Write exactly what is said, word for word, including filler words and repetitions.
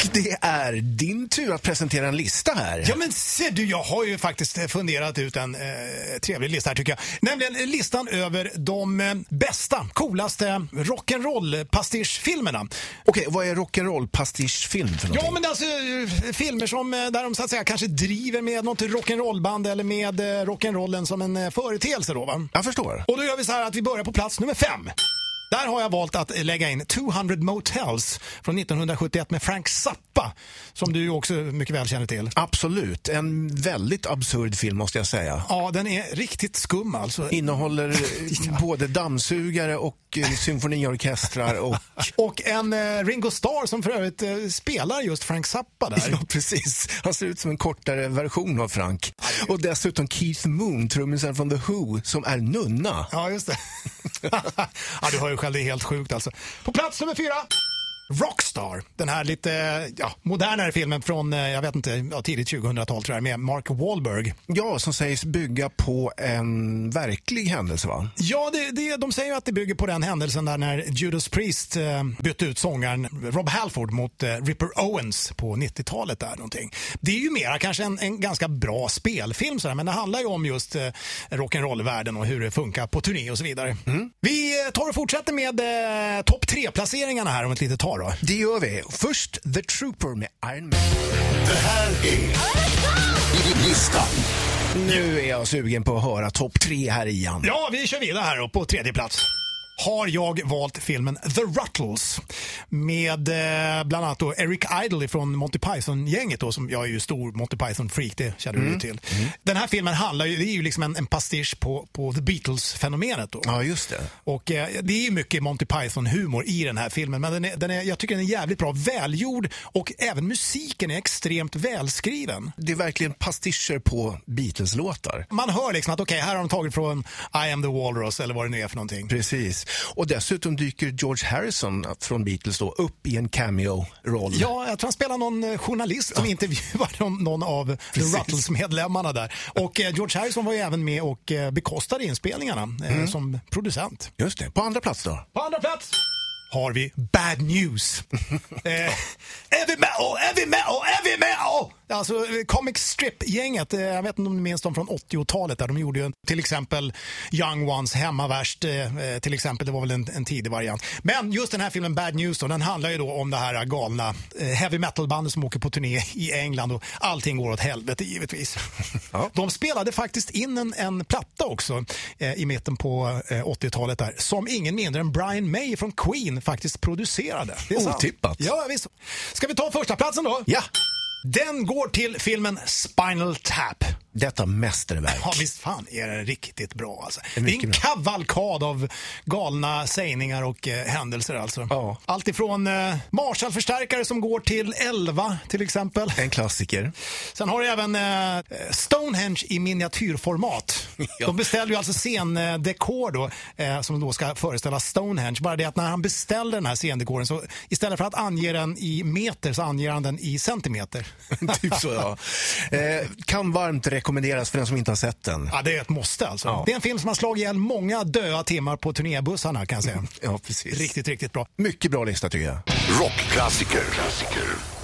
det är din tur att presentera en lista här. Ja, men ser du, jag har ju faktiskt funderat ut en eh, trevlig lista här tycker jag. Nämligen listan över de eh, bästa, coolaste rock'n'roll-pastischfilmerna. Okej, vad är rock'n'roll-pastischfilm för någonting? Ja, men alltså eh, filmer som, eh, där de så att säga kanske driver med något rock'n'roll-band eller med eh, rock'n'rollen som en eh, företeelse då, va? Jag förstår. Och då gör vi så här att vi börjar på plats nummer fem. Där har jag valt att lägga in tvåhundra Motels från nittonhundrasjuttioett med Frank Zappa, som du också mycket väl känner till. Absolut, en väldigt absurd film måste jag säga. Ja, den är riktigt skum alltså. Innehåller ja. både dammsugare och uh, symfoniorkestrar och... och en uh, Ringo Starr som för övrigt uh, spelar just Frank Zappa där. Ja, precis. Han ser ut som en kortare version av Frank. Och dessutom Keith Moon, trummisen från The Who, som är nunna. Ja, just det. Ja, du har ju själv, det är helt sjukt alltså. På plats nummer fyra, Rockstar. Den här lite ja, modernare filmen från, jag vet inte, ja, tidigt tjugohundratal tror jag, med Mark Wahlberg. Ja, som sägs bygga på en verklig händelse, va? Ja, det, det, de säger ju att det bygger på den händelsen där när Judas Priest eh, bytte ut sångaren Rob Halford mot eh, Ripper Owens på nittiotalet där någonting. Det är ju mera kanske en, en ganska bra spelfilm sådär, men det handlar ju om just eh, rock'n'roll-världen och hur det funkar på turné och så vidare. Mm. Vi tar och fortsätter med eh, topp tre-placeringarna här om ett litet tag. Det gör vi. Först The Trooper med Iron Man. Det här är listan. Nu är jag sugen på att höra topp tre här igen. Ja, vi kör vidare här då på tredje plats. Har jag valt filmen The Ruttles med eh, bland annat då Eric Idle från Monty Python-gänget då, som jag är ju stor Monty Python-freak, det känner mm. du till. Mm. Den här filmen handlar ju, det är ju liksom en, en pastisch på, på The Beatles-fenomenet då. Ja, just det. Och eh, det är ju mycket Monty Python-humor i den här filmen, men den är, den är, jag tycker den är jävligt bra, välgjord, och även musiken är extremt välskriven. Det är verkligen pastischer på Beatles-låtar. Man hör liksom att okej, okay, här har de tagit från I Am the Walrus eller vad det nu är för någonting. Precis. Och dessutom dyker George Harrison från Beatles då upp i en cameo-roll. Ja, jag tror han spelar någon journalist som ja. intervjuar någon av The Ruttles-medlemmarna där. Och eh, George Harrison var ju även med och eh, bekostade inspelningarna eh, mm. som producent. Just det. På andra plats då? På andra plats har vi Bad News. eh, heavy metal, heavy metal, heavy metal! Alltså comic strip-gänget, eh, jag vet inte om du minns dem från åttiotalet där de gjorde ju till exempel Young Ones, Hemmavärst eh, till exempel, det var väl en, en tidig variant. Men just den här filmen Bad News då, den handlar ju då om det här galna eh, heavy metal-bandet som åker på turné i England och allting går åt helvete givetvis. Ja. De spelade faktiskt in en, en platta också eh, i mitten på eh, åttiotalet där, som ingen mindre än Brian May från Queen faktiskt producerade. Det är otippat. Ja, visst. Ska vi ta första platsen då? Ja. Den går till filmen Spinal Tap. Detta mästerverk. Ja, visst fan är det riktigt bra alltså. Det är, det är en kavalkad av galna sägningar och eh, händelser alltså. Ja. Allt ifrån eh, Marshall-förstärkare som går till elva till exempel. En klassiker. Sen har du även eh, Stonehenge i miniatyrformat. Ja. De beställer ju alltså scendekor då, eh, som då ska föreställa Stonehenge. Bara det att när han beställer den här scendekoren så istället för att ange den i meter så anger han den i centimeter. Typ så, ja. Eh, kan varmt rekommenderas för den som inte har sett den. Ja, det är ett måste alltså. Ja. Det är en film som har slagit ihjäl många döda timmar på turnébussarna kan jag säga. Ja, precis. Riktigt, riktigt bra. Mycket bra lista tycker jag. Rockklassiker. Klassiker.